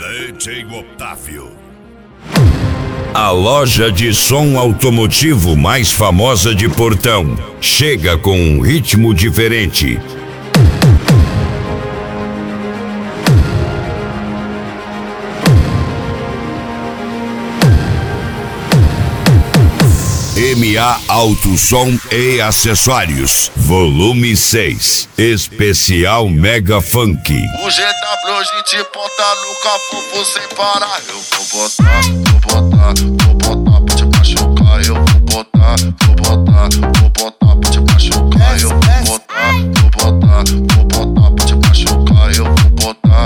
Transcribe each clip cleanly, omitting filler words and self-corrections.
DJ Otávio. A loja de som automotivo mais famosa de Portão chega com um ritmo diferente. MA Auto Som e Acessórios, volume 6, especial Mega Funk. O GW hoje de ponta no capô sem parar. Eu vou botar pra te machucar. Eu vou botar pra te machucar. Eu vou botar pra te machucar. Eu vou botar.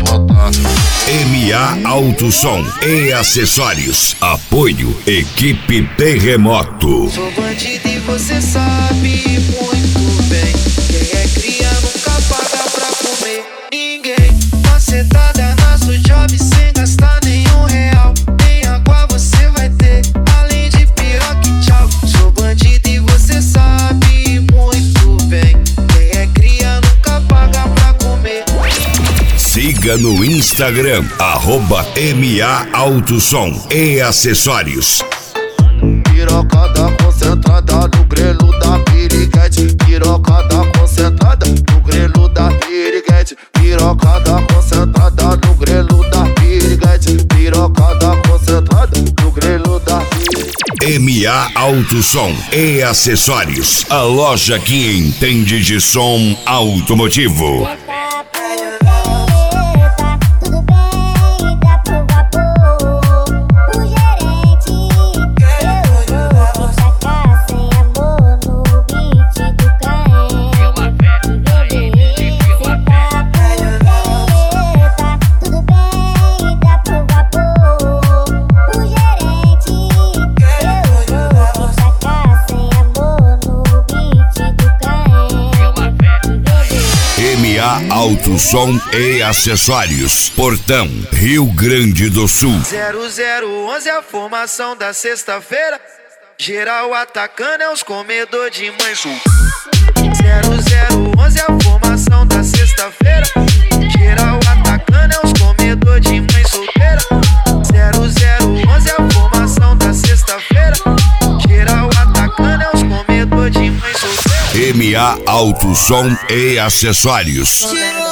MA Auto Som e Acessórios. Apoio Equipe Terremoto. Sou bandido e você sabe muito bem. Quem é cria nunca paga pra comer ninguém. Macetada na sua job sem gastar nenhum real. Nem água você vai ter, além de piroca e tchau. Sou bandido e você sabe muito bem. Quem é cria nunca paga pra comer. Siga no Instagram, @MA Auto Som e Acessórios. Pirocada concentrada no grelo da piriguete. Pirocada concentrada no grelo da piriguete. Pirocada concentrada no grelo da piriguete. Pirocada concentrada no grelo da piriguete. MA Auto Som e Acessórios. A loja que entende de som automotivo. MA Auto Som e Acessórios, Portão, Rio Grande do Sul. 0011 a formação da sexta-feira. Geral atacando é os comedor de mãe sul. 0011 a formação da sexta-feira. Geral atacando é os comedor de mãe solteira. 0011 a formação da sexta-feira. Geral atacando é os comedor de mãe solteira. MA Auto Som e Acessórios.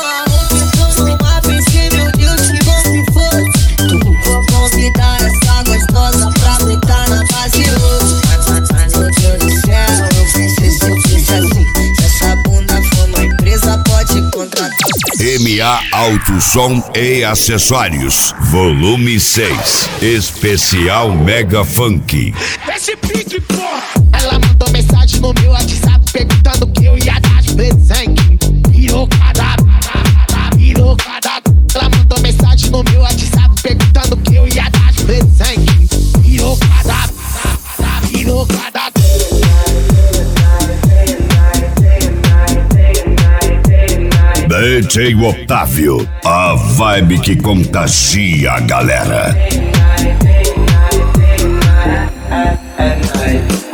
Vou convidar essa gostosa pra deitar na base hoje. Mas meu Deus do céu, eu pensei se eu fiz assim. Se essa bunda for uma empresa, pode contratar. MA Auto Som e Acessórios, volume 6, especial Mega Funk. Esse pique, porra! Ela mandou mensagem no meu WhatsApp perguntando que eu ia dar de presente. Pirocada. Ela mandou mensagem no meu WhatsApp perguntando que eu ia dar de presente. Pirocada. DJ Otávio, a vibe que contagia a galera.